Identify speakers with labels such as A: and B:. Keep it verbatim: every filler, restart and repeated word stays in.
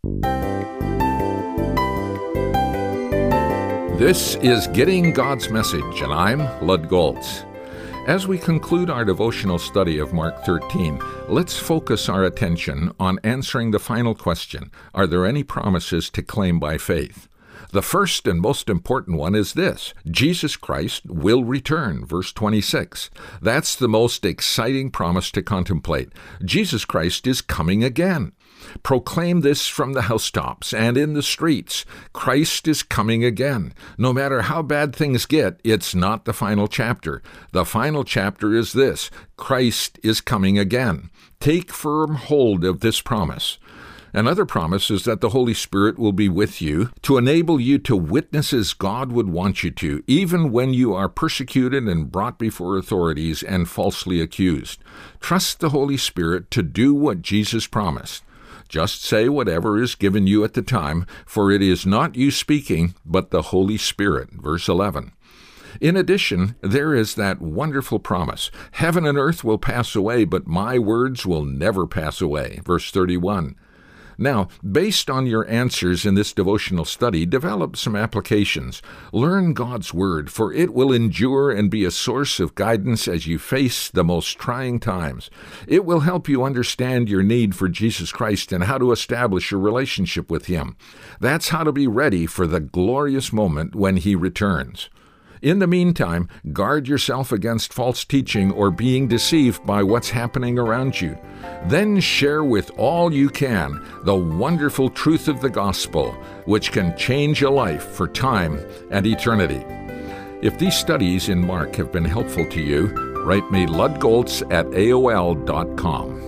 A: This is Getting God's Message, and I'm Lud Goltz. As we conclude our devotional study of Mark thirteen, let's focus our attention on answering the final question: are there any promises to claim by faith? The first and most important one is this: Jesus Christ will return, verse twenty-six. That's the most exciting promise to contemplate. Jesus Christ is coming again. Proclaim this from the housetops and in the streets. Christ is coming again. No matter how bad things get, it's not the final chapter. The final chapter is this: Christ is coming again. Take firm hold of this promise. Another promise is that the Holy Spirit will be with you to enable you to witness as God would want you to, even when you are persecuted and brought before authorities and falsely accused. Trust the Holy Spirit to do what Jesus promised. Just say whatever is given you at the time, for it is not you speaking, but the Holy Spirit. Verse eleven. In addition, there is that wonderful promise: heaven and earth will pass away, but my words will never pass away. Verse thirty-one. Now, based on your answers in this devotional study, develop some applications. Learn God's Word, for it will endure and be a source of guidance as you face the most trying times. It will help you understand your need for Jesus Christ and how to establish a relationship with Him. That's how to be ready for the glorious moment when He returns. In the meantime, guard yourself against false teaching or being deceived by what's happening around you. Then share with all you can the wonderful truth of the gospel, which can change a life for time and eternity. If these studies in Mark have been helpful to you, write me Lud Goltz at A O L dot com.